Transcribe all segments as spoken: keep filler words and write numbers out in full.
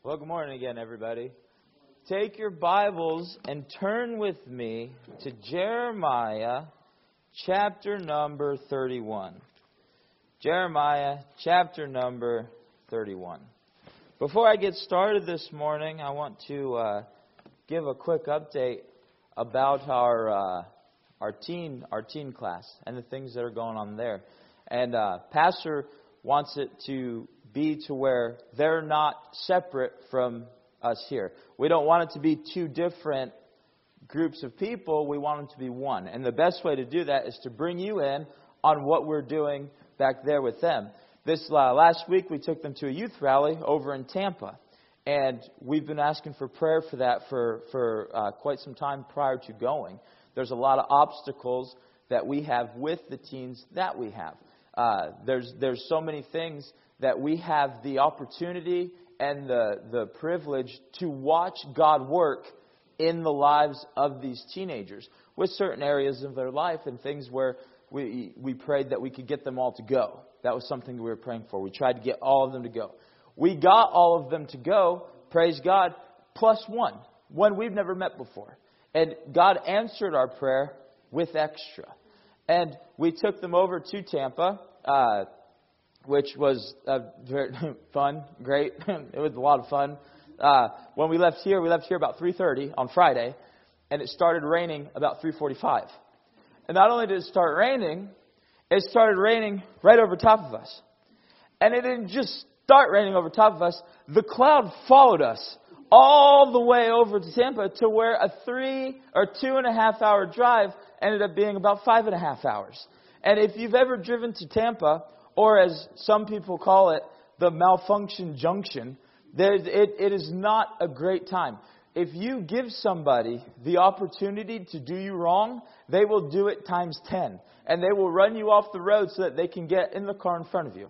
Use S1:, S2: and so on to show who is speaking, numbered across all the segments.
S1: Well, good morning again, everybody. Take your Bibles and turn with me to Jeremiah chapter number thirty-one. Jeremiah chapter number thirty-one. Before I get started this morning, I want to uh, give a quick update about our uh, our teen our teen class and the things that are going on there. And uh, Pastor wants it to be to where they're not separate from us here. We don't want it to be two different groups of people. We want them to be one. And the best way to do that is to bring you in on what we're doing back there with them. This uh, last week, we took them to a youth rally over in Tampa. And we've been asking for prayer for that for, for uh, quite some time prior to going. There's a lot of obstacles that we have with the teens that we have. Uh, there's there's so many things that we have the opportunity and the the privilege to watch God work in the lives of these teenagers with certain areas of their life and things where we we prayed that we could get them all to go. That was something we were praying for. We tried to get all of them to go. We got all of them to go, praise God, plus one, one we've never met before. And God answered our prayer with extra. And we took them over to Tampa, uh, which was uh, very fun, great. It was a lot of fun. Uh, when we left here, we left here about three thirty on Friday, and it started raining about three forty-five. And not only did it start raining, it started raining right over top of us. And it didn't just start raining over top of us. The cloud followed us all the way over to Tampa to where a three or two and a half hour drive ended up being about five and a half hours. And if you've ever driven to Tampa, or as some people call it, the malfunction junction, there, it, it is not a great time. If you give somebody the opportunity to do you wrong, they will do it times ten. And they will run you off the road so that they can get in the car in front of you.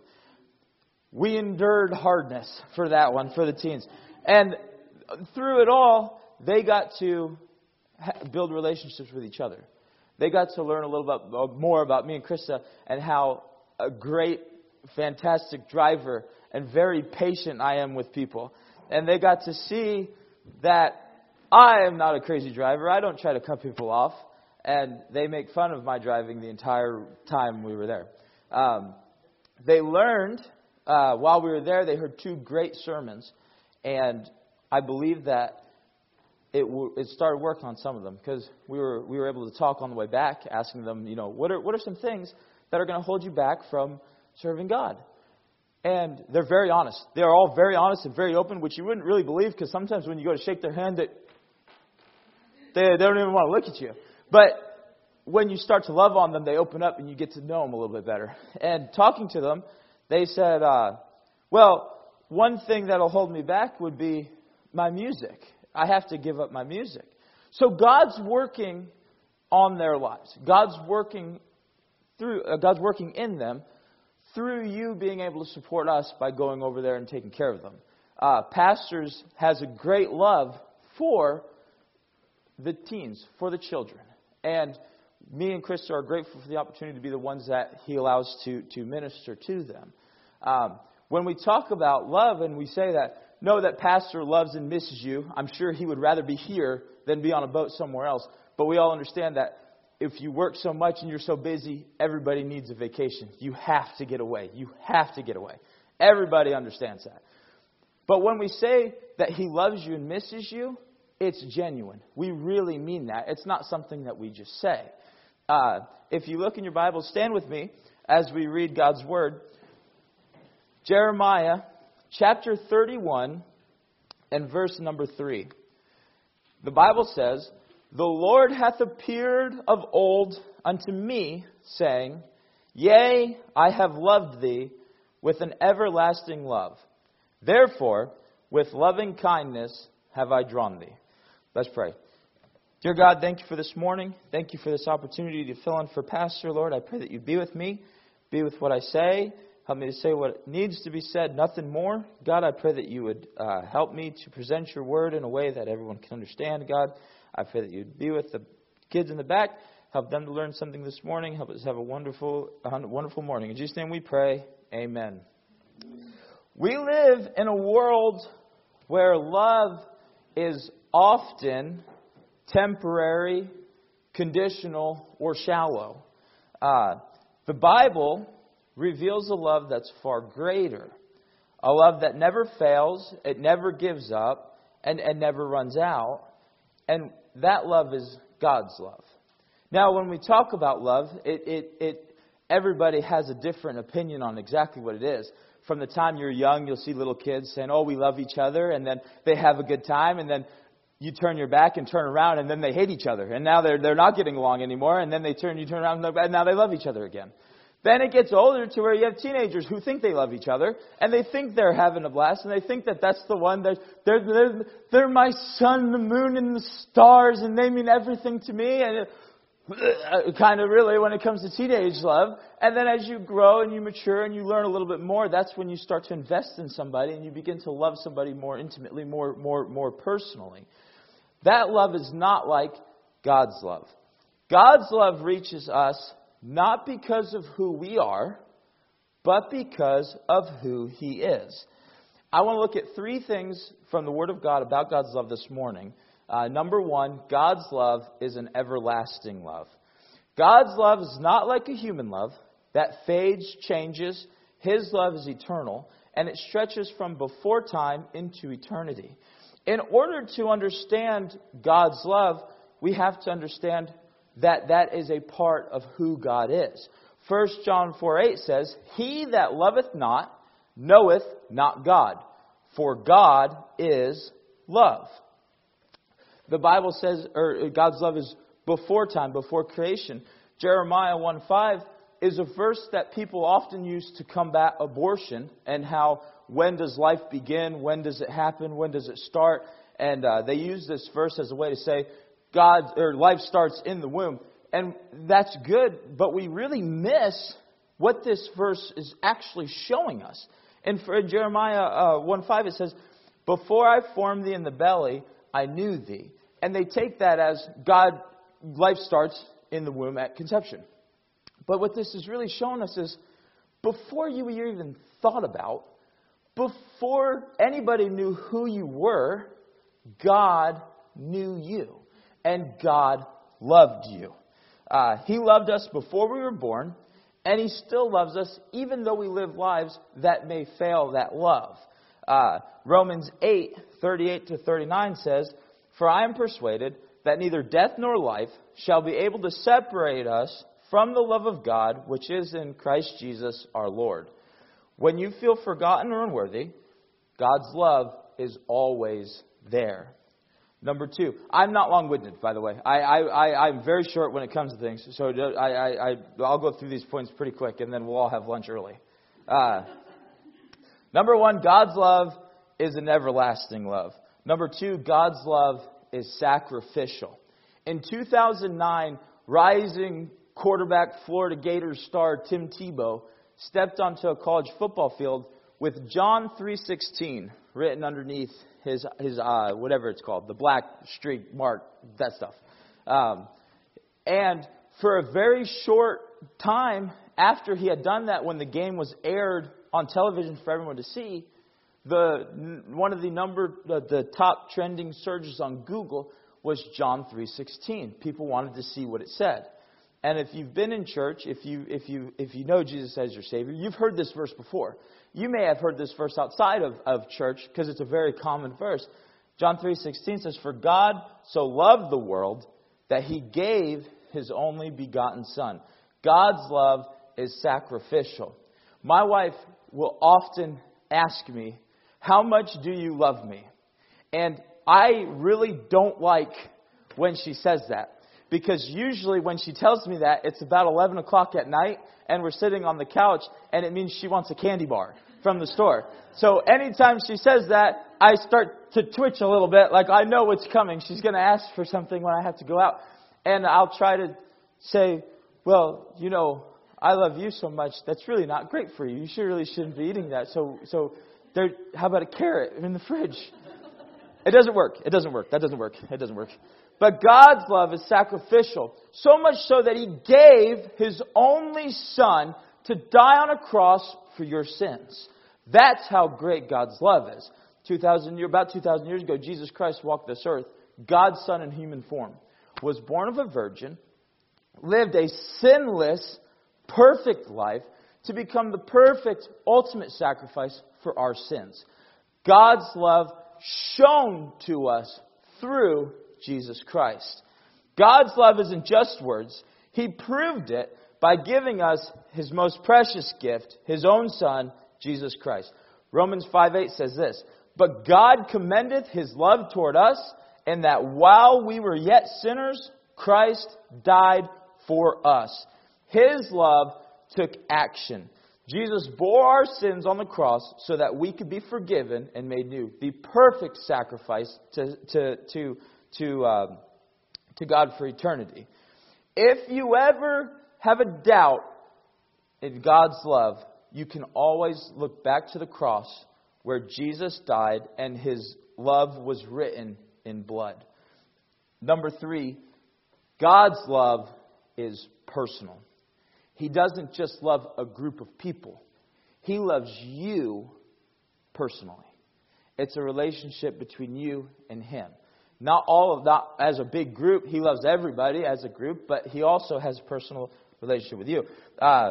S1: We endured hardness for that one, for the teens. And through it all, they got to build relationships with each other. They got to learn a little bit more about me and Krista and how a great, fantastic driver and very patient I am with people. And they got to see that I am not a crazy driver. I don't try to cut people off. And they make fun of my driving the entire time we were there. Um, they learned, uh, while we were there, they heard two great sermons. And I believe that it w- it started working on some of them because we were we were able to talk on the way back, asking them, you know, what are what are some things that are going to hold you back from serving God? And they're very honest. They are all very honest and very open, which you wouldn't really believe because sometimes when you go to shake their hand, that they they don't even want to look at you. But when you start to love on them, they open up and you get to know them a little bit better. And talking to them, they said, uh, well, one thing that'll hold me back would be my music. I have to give up my music. So God's working on their lives. God's working through. Uh, God's working in them through you being able to support us by going over there and taking care of them. Uh, Pastors has a great love for the teens, for the children, and me and Krista are grateful for the opportunity to be the ones that He allows to to minister to them. Um, when we talk about love and we say that. Know that Pastor loves and misses you. I'm sure he would rather be here than be on a boat somewhere else. But we all understand that if you work so much and you're so busy, everybody needs a vacation. You have to get away. You have to get away. Everybody understands that. But when we say that He loves you and misses you, it's genuine. We really mean that. It's not something that we just say. Uh, if you look in your Bible, stand with me as we read God's Word. Jeremiah chapter thirty-one and verse number three. The Bible says, "The Lord hath appeared of old unto me, saying, Yea, I have loved thee with an everlasting love. Therefore, with loving kindness have I drawn thee." Let's pray. Dear God, thank you for this morning. Thank you for this opportunity to fill in for Pastor, Lord. I pray that you be with me, be with what I say. Help me to say what needs to be said, nothing more. God, I pray that you would uh, help me to present your word in a way that everyone can understand, God. I pray that you'd be with the kids in the back. Help them to learn something this morning. Help us have a wonderful, a wonderful morning. In Jesus' name we pray. Amen. We live in a world where love is often temporary, conditional, or shallow. Uh, the Bible reveals a love that's far greater. A love that never fails, it never gives up, and, and never runs out. And that love is God's love. Now, when we talk about love, it, it, it everybody has a different opinion on exactly what it is. From the time you're young, you'll see little kids saying, oh, we love each other, and then they have a good time, and then you turn your back and turn around, and then they hate each other. And now they're they're not getting along anymore, and then they turn, you turn around, and now they love each other again. Then it gets older to where you have teenagers who think they love each other, and they think they're having a blast, and they think that that's the one. They're, they're, they're, they're my sun, the moon, and the stars, and they mean everything to me. And it, kind of really when it comes to teenage love. And then as you grow and you mature and you learn a little bit more, that's when you start to invest in somebody, and you begin to love somebody more intimately, more, more, more personally. That love is not like God's love. God's love reaches us not because of who we are, but because of who He is. I want to look at three things from the Word of God about God's love this morning. Uh, number one, God's love is an everlasting love. God's love is not like a human love that fades, changes. His love is eternal, and it stretches from before time into eternity. In order to understand God's love, we have to understand that that is a part of who God is. First John four eight says, he that loveth not knoweth not God, for God is love. The Bible says, or God's love is before time, before creation. Jeremiah one five is a verse that people often use to combat abortion and how, when does life begin? When does it happen? When does it start? And uh, they use this verse as a way to say, God, or life starts in the womb. And that's good, but we really miss what this verse is actually showing us. And for Jeremiah uh, one five, it says, before I formed thee in the belly, I knew thee. And they take that as God, life starts in the womb at conception. But what this is really showing us is, before you even thought about, before anybody knew who you were, God knew you. And God loved you. Uh, he loved us before we were born, and He still loves us even though we live lives that may fail that love. Uh, Romans eight thirty-eight to thirty-nine says, for I am persuaded that neither death nor life shall be able to separate us from the love of God, which is in Christ Jesus our Lord. When you feel forgotten or unworthy, God's love is always there. Number two, I'm not long-winded, by the way. I, I, I, I'm very short when it comes to things, so I, I, I, I'll go through these points pretty quick, and then we'll all have lunch early. Uh, number one, God's love is an everlasting love. Number two, God's love is sacrificial. In two thousand nine, rising quarterback Florida Gators star Tim Tebow stepped onto a college football field with John three sixteen written underneath his his uh, whatever it's called, the black streak mark, that stuff. Um, and for a very short time after he had done that, when the game was aired on television for everyone to see, the one of the number the, the top trending searches on Google was John three sixteen. People wanted to see what it said. And if you've been in church, if you if you if you know Jesus as your Savior, you've heard this verse before. You may have heard this verse outside of, of church because it's a very common verse. John three sixteen says, for God so loved the world that He gave His only begotten Son. God's love is sacrificial. My wife will often ask me, how much do you love me? And I really don't like when she says that. Because usually when she tells me that, it's about eleven o'clock at night, and we're sitting on the couch, and it means she wants a candy bar from the store. So anytime she says that, I start to twitch a little bit, like I know what's coming. She's going to ask for something when I have to go out. And I'll try to say, well, you know, I love you so much, that's really not great for you. You should really shouldn't be eating that. So so there, how about a carrot in the fridge? It doesn't work. It doesn't work. That doesn't work. It doesn't work. But God's love is sacrificial. So much so that He gave His only Son to die on a cross for your sins. That's how great God's love is. two thousand years, about two thousand years ago, Jesus Christ walked this earth. God's Son in human form. Was born of a virgin. Lived a sinless, perfect life to become the perfect, ultimate sacrifice for our sins. God's love shown to us through Jesus Christ. God's love isn't just words. He proved it by giving us His most precious gift, His own Son, Jesus Christ. Romans five eight says this, "But God commendeth His love toward us, in that while we were yet sinners, Christ died for us." His love took action. Jesus bore our sins on the cross so that we could be forgiven and made new. The perfect sacrifice to to to to um, to God for eternity. If you ever have a doubt in God's love, you can always look back to the cross where Jesus died and His love was written in blood. Number three, God's love is personal. He doesn't just love a group of people. He loves you personally. It's a relationship between you and Him. Not all of that as a big group. He loves everybody as a group, but He also has a personal relationship with you. Uh,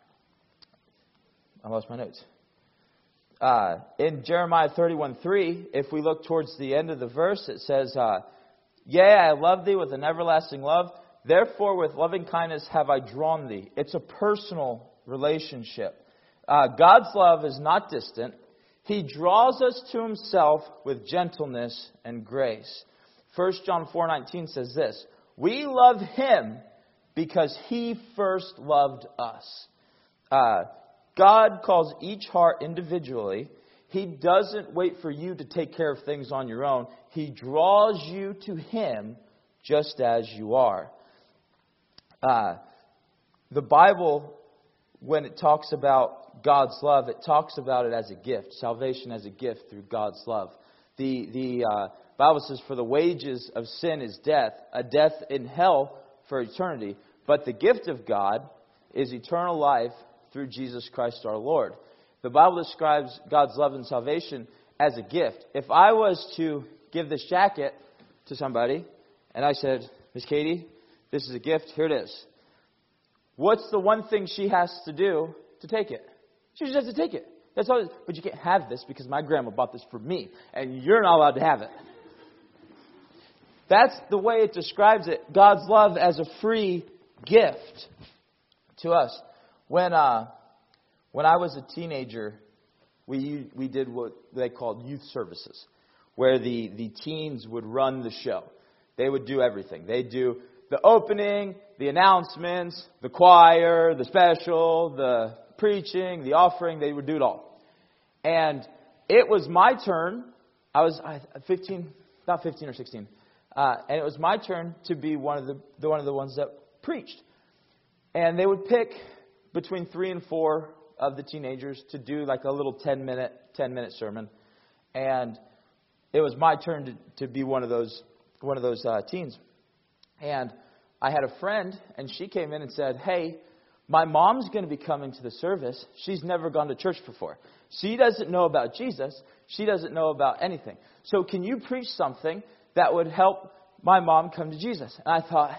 S1: I lost my notes. Uh, in Jeremiah thirty-one three, if we look towards the end of the verse, it says, uh, "Yea, I love thee with an everlasting love. Therefore, with loving kindness have I drawn thee." It's a personal relationship. Uh, God's love is not distant. He draws us to Himself with gentleness and grace. First John four nineteen says this, "We love Him because He first loved us." Uh, God calls each heart individually. He doesn't wait for you to take care of things on your own. He draws you to Him just as you are. Uh, the Bible, when it talks about God's love, it talks about it as a gift. Salvation as a gift through God's love. The the uh, Bible says, "For the wages of sin is death, a death in hell for eternity. But the gift of God is eternal life through Jesus Christ our Lord." The Bible describes God's love and salvation as a gift. If I was to give this jacket to somebody, and I said, "Miss Katie, this is a gift, here it is." What's the one thing she has to do to take it? She just has to take it. That's all. But you can't have this because my grandma bought this for me, and you're not allowed to have it. That's the way it describes it. God's love as a free gift to us. When uh, when I was a teenager, we we did what they called youth services, where the, the teens would run the show. They would do everything. They'd do the opening, the announcements, the choir, the special, the preaching, the offering. They would do it all. And it was my turn. I was fifteen, not fifteen or sixteen, uh, and it was my turn to be one of the, the one of the ones that preached. And they would pick between three and four of the teenagers to do like a little ten minute ten minute sermon, and it was my turn to, to be one of those one of those uh, teens. And I had a friend, and she came in and said, "Hey, my mom's going to be coming to the service. She's never gone to church before. She doesn't know about Jesus. She doesn't know about anything. So can you preach something that would help my mom come to Jesus?" And I thought,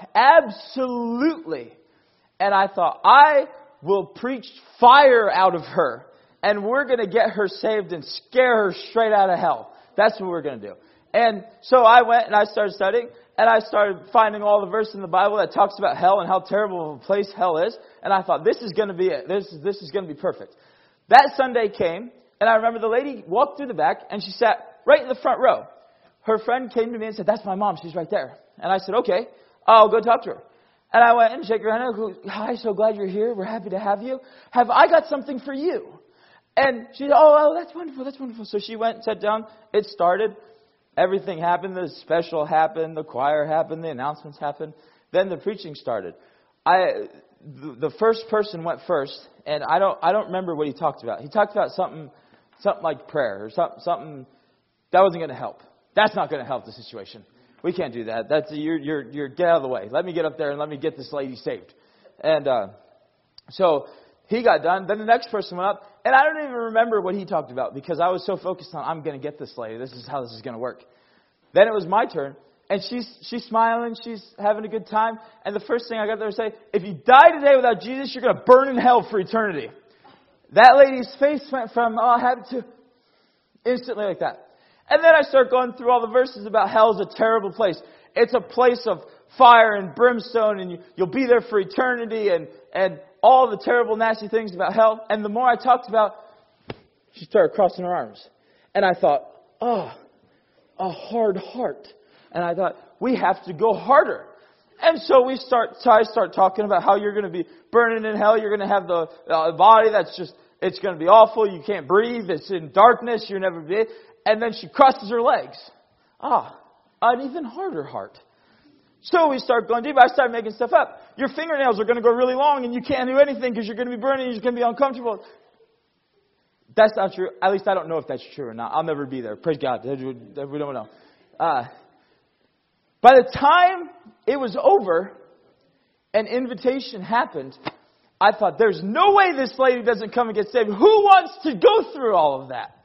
S1: absolutely. And I thought, I will preach fire out of her, and we're going to get her saved and scare her straight out of hell. That's what we're going to do. And so I went and I started studying, and I started finding all the verses in the Bible that talks about hell and how terrible of a place hell is. And I thought, this is going to be it. This, this is going to be perfect. That Sunday came, and I remember the lady walked through the back, and she sat right in the front row. Her friend came to me and said, "That's my mom. She's right there." And I said, "Okay, I'll go talk to her." And I went and shake her hand. I go, "Hi, so glad you're here. We're happy to have you. Have I got something for you?" And she said, oh, oh, that's wonderful, that's wonderful. So she went and sat down. It started. Everything happened. The special happened. The choir happened. The announcements happened. Then the preaching started. I, the first person went first, and I don't, I don't remember what he talked about. He talked about something, something like prayer or something, something that wasn't going to help. That's not going to help the situation. We can't do that. That's you're, you're, you're get out of the way. Let me get up there and let me get this lady saved. And uh, so he got done. Then the next person went up. And I don't even remember what he talked about because I was so focused on, I'm going to get this lady. This is how this is going to work. Then it was my turn. And she's she's smiling. She's having a good time. And the first thing I got there to say, if you die today without Jesus, you're going to burn in hell for eternity. That lady's face went from, oh, happy to instantly like that. And then I start going through all the verses about hell is a terrible place. It's a place of fire and brimstone, and you, you'll be there for eternity, and, and all the terrible, nasty things about hell. And the more I talked about, she started crossing her arms. And I thought, oh, a hard heart. And I thought, we have to go harder. And so we start, so I start talking about how you're going to be burning in hell. You're going to have the uh, body that's just, it's going to be awful. You can't breathe. It's in darkness. You'll never be. And then she crosses her legs. Ah, an even harder heart. So we start going deep. I start making stuff up. Your fingernails are going to go really long and you can't do anything because you're going to be burning. You're going to be uncomfortable. That's not true. At least I don't know if that's true or not. I'll never be there. Praise God. We don't know. Uh, by the time it was over, an invitation happened. I thought, there's no way this lady doesn't come and get saved. Who wants to go through all of that?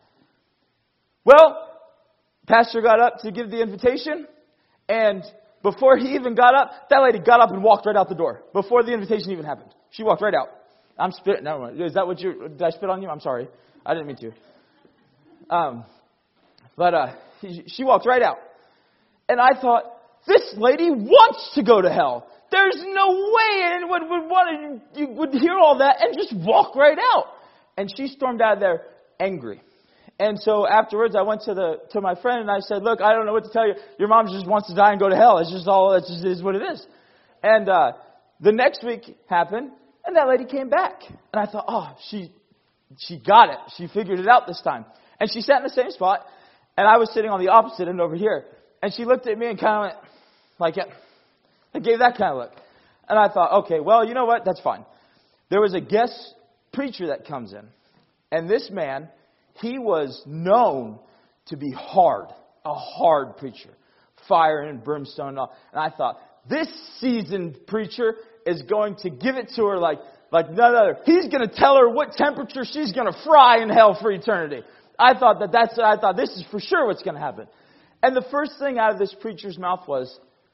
S1: Well, pastor got up to give the invitation, and before he even got up, that lady got up and walked right out the door. Before the invitation even happened. She walked right out. I'm spitting. Never mind. Is that what you, did I spit on you? I'm sorry. I didn't mean to. Um, but uh, she walked right out. And I thought, this lady wants to go to hell. There's no way anyone would want to, you would hear all that and just walk right out. And she stormed out of there angry. And so afterwards, I went to the to my friend and I said, look, I don't know what to tell you. Your mom just wants to die and go to hell. It's just all, it just is what it is. And uh, the next week happened, and that lady came back. And I thought, oh, she she got it. She figured it out this time. And she sat in the same spot, and I was sitting on the opposite end over here. And she looked at me and kind of went, like, I gave that kind of look. And I thought, okay, well, you know what? That's fine. There was a guest preacher that comes in. And this man, he was known to be hard, a hard preacher, fire and brimstone and all. And I thought, this seasoned preacher is going to give it to her like, like none other. He's going to tell her what temperature she's going to fry in hell for eternity. I thought that that's, I thought this is for sure what's going to happen. And the first thing out of this preacher's mouth was,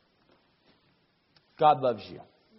S1: God loves you.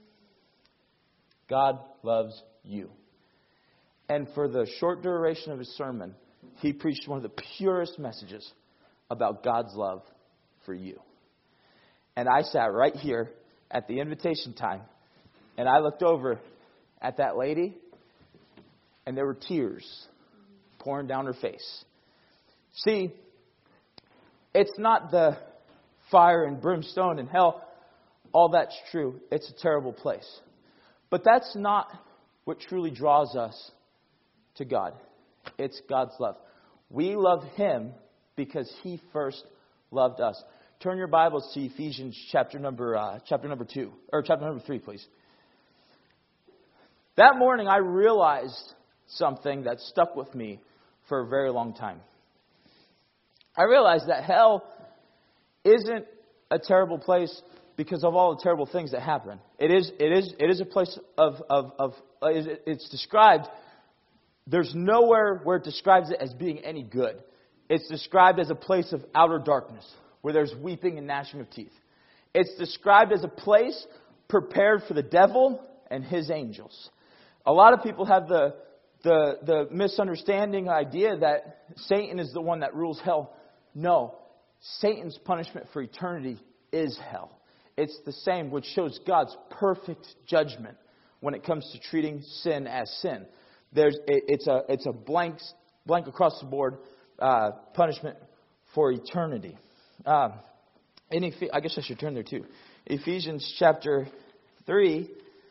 S1: God loves you. And for the short duration of his sermon, he preached one of the purest messages about God's love for you. And I sat right here at the invitation time, and I looked over at that lady, and there were tears pouring down her face. See, it's not the fire and brimstone and hell. All that's true. It's a terrible place. But that's not what truly draws us to God. It's God's love. We love Him because He first loved us. Turn your Bibles to Ephesians chapter number uh, chapter number two or chapter number three, please. That morning, I realized something that stuck with me for a very long time. I realized that hell isn't a terrible place because of all the terrible things that happen. It is. It is. It is a place of of of. Uh, it's described. There's nowhere where it describes it as being any good. It's described as a place of outer darkness where there's weeping and gnashing of teeth. It's described as a place prepared for the devil and his angels. A lot of people have the the the misunderstanding idea that Satan is the one that rules hell. No, Satan's punishment for eternity is hell. It's the same, which shows God's perfect judgment when it comes to treating sin as sin. There's it, it's a it's a blank blank across the board uh, punishment for eternity. Um, in Eph- I guess I should turn there too. Ephesians chapter three,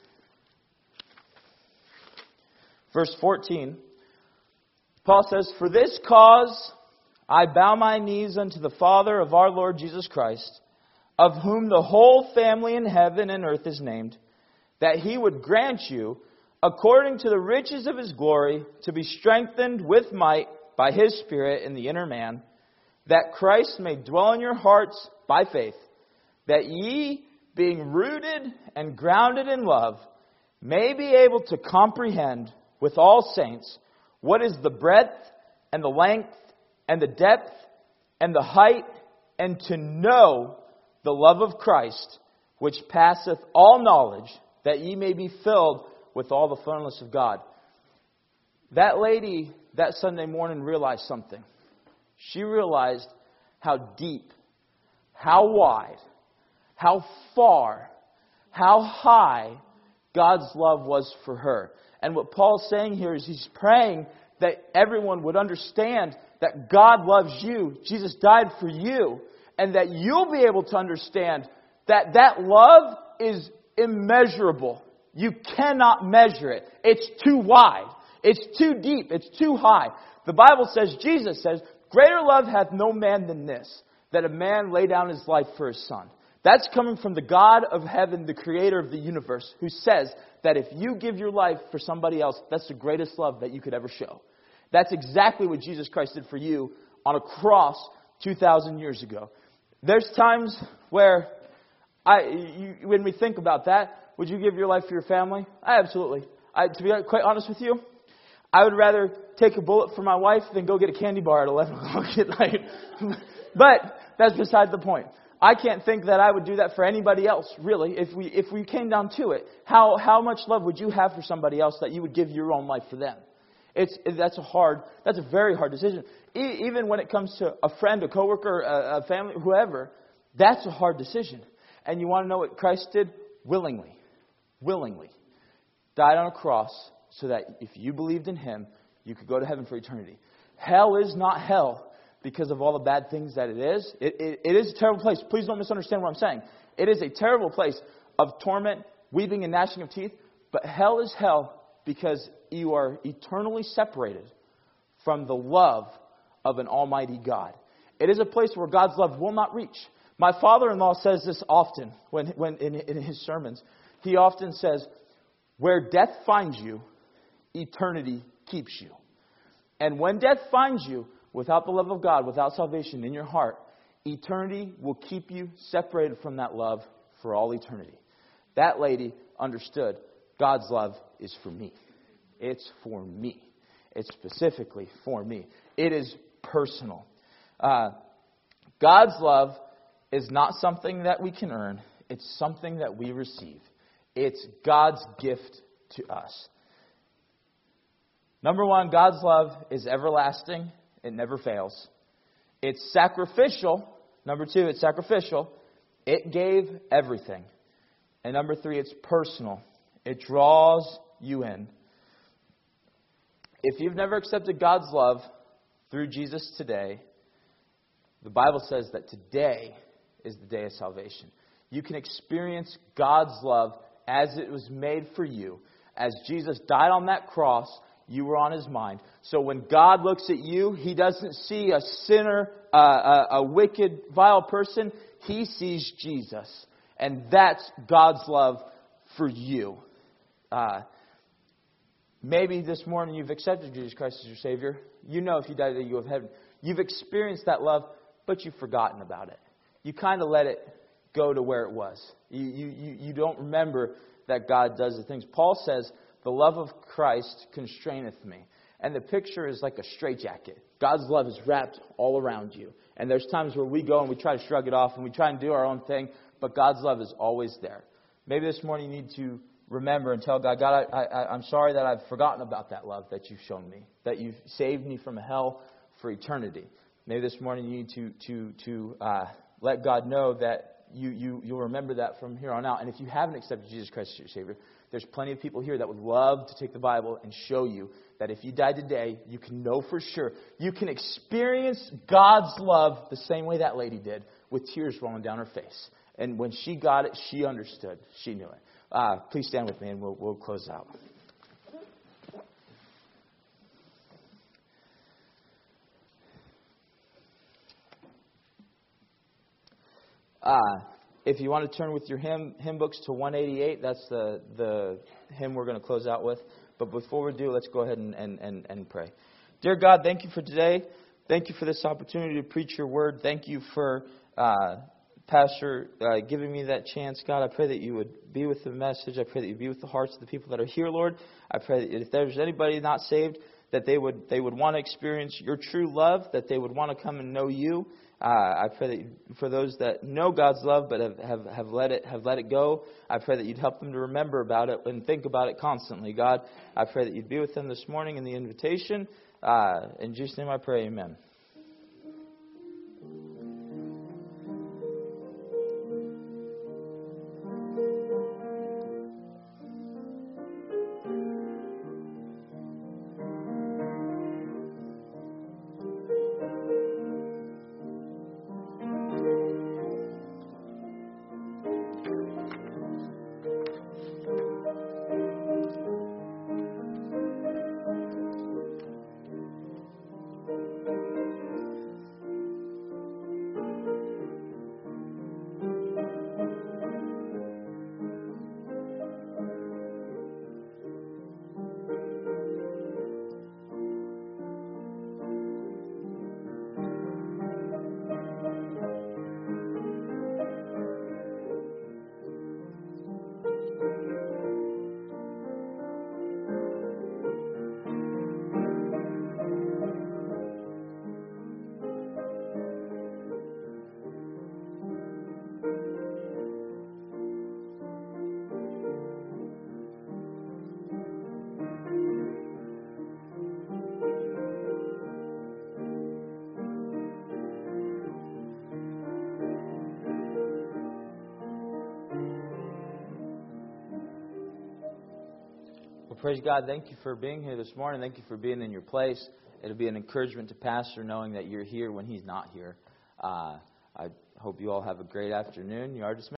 S1: verse fourteen. Paul says, "For this cause I bow my knees unto the Father of our Lord Jesus Christ, of whom the whole family in heaven and earth is named, that He would grant you, according to the riches of His glory, to be strengthened with might by His Spirit in the inner man, that Christ may dwell in your hearts by faith, that ye, being rooted and grounded in love, may be able to comprehend with all saints what is the breadth and the length and the depth and the height, and to know the love of Christ, which passeth all knowledge, that ye may be filled with all the fullness of God. That lady that Sunday morning realized something. She realized how deep, how wide, how far, how high God's love was for her. And what Paul's saying here is he's praying that everyone would understand that God loves you. Jesus died for you. And that you'll be able to understand that that love is immeasurable. You cannot measure it. It's too wide. It's too deep. It's too high. The Bible says, Jesus says, greater love hath no man than this, that a man lay down his life for his son. That's coming from the God of heaven, the creator of the universe, who says that if you give your life for somebody else, that's the greatest love that you could ever show. That's exactly what Jesus Christ did for you on a cross two thousand years ago. There's times where, I, you, when we think about that, would you give your life for your family? I absolutely. I, to be quite honest with you, I would rather take a bullet for my wife than go get a candy bar at eleven o'clock at night. But that's beside the point. I can't think that I would do that for anybody else, really, if we if we came down to it. How how much love would you have for somebody else that you would give your own life for them? It's that's a hard, that's a very hard decision. E- even when it comes to a friend, a coworker, a, a family, whoever, that's a hard decision. And you want to know what Christ did? Willingly. Willingly. Died on a cross so that if you believed in Him, you could go to heaven for eternity. Hell is not hell because of all the bad things that it is. It, it, it is a terrible place. Please don't misunderstand what I'm saying. It is a terrible place of torment, weeping, and gnashing of teeth. But hell is hell because you are eternally separated from the love of an almighty God. It is a place where God's love will not reach. My father-in-law says this often when, when in, in his sermons. He often says, where death finds you, eternity keeps you. And when death finds you, without the love of God, without salvation in your heart, eternity will keep you separated from that love for all eternity. That lady understood God's love is for me. It's for me. It's specifically for me. It is personal. Uh, God's love is not something that we can earn. It's something that we receive. It's God's gift to us. Number one, God's love is everlasting. It never fails. It's sacrificial. Number two, it's sacrificial. It gave everything. And number three, it's personal. It draws you in. If you've never accepted God's love through Jesus today, the Bible says that today is the day of salvation. You can experience God's love as it was made for you. As Jesus died on that cross, you were on His mind. So when God looks at you, He doesn't see a sinner, uh, a, a wicked, vile person. He sees Jesus. And that's God's love for you. Uh, maybe this morning you've accepted Jesus Christ as your Savior. You know if you died today, you have heaven. You've experienced that love, but you've forgotten about it. You kind of let it go to where it was. You, you, you, you don't remember that God does the things. Paul says, the love of Christ constraineth me. And the picture is like a straitjacket. God's love is wrapped all around you. And there's times where we go and we try to shrug it off and we try and do our own thing, but God's love is always there. Maybe this morning you need to remember and tell God, God, I, I, I'm sorry that I've forgotten about that love that you've shown me, that you've saved me from hell for eternity. Maybe this morning you need to to to uh, let God know that you, you, you'll remember that from here on out. And if you haven't accepted Jesus Christ as your Savior, there's plenty of people here that would love to take the Bible and show you that if you died today, you can know for sure. You can experience God's love the same way that lady did, with tears rolling down her face. And when she got it, she understood. She knew it. Uh, please stand with me and we'll, we'll close out. Uh, if you want to turn with your hymn hymn books to one eighty-eight, that's the, the hymn we're going to close out with. But before we do, let's go ahead and, and, and, and pray. Dear God, thank you for today. Thank you for this opportunity to preach your word. Thank you for uh, Pastor uh, giving me that chance. God, I pray that you would be with the message. I pray that you be with the hearts of the people that are here, Lord. I pray that if there's anybody not saved, that they would they would want to experience your true love, that they would want to come and know you. Uh, I pray that you, for those that know God's love but have, have, have let it have let it go, I pray that you'd help them to remember about it and think about it constantly. God, I pray that you'd be with them this morning in the invitation. Uh, in Jesus' name I pray, amen. Well, praise God. Thank you for being here this morning. Thank you for being in your place. It'll be an encouragement to Pastor knowing that you're here when he's not here. Uh, I hope you all have a great afternoon. You are dismissed.